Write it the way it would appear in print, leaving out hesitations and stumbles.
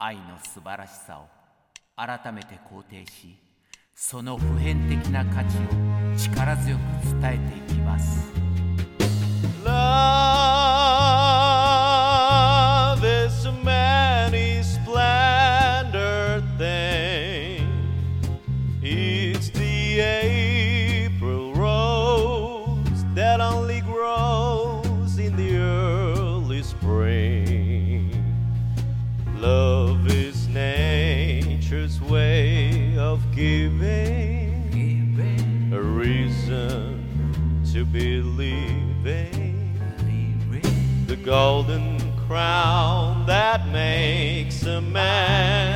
愛の素晴らしさを改めて肯定し、その普遍的な価値を力強く伝えていきます。 Love is a many splendor thing. It's the April rose that only grows in the early spring. Love is nature's way of giving a reason to believing. The golden crown that makes a man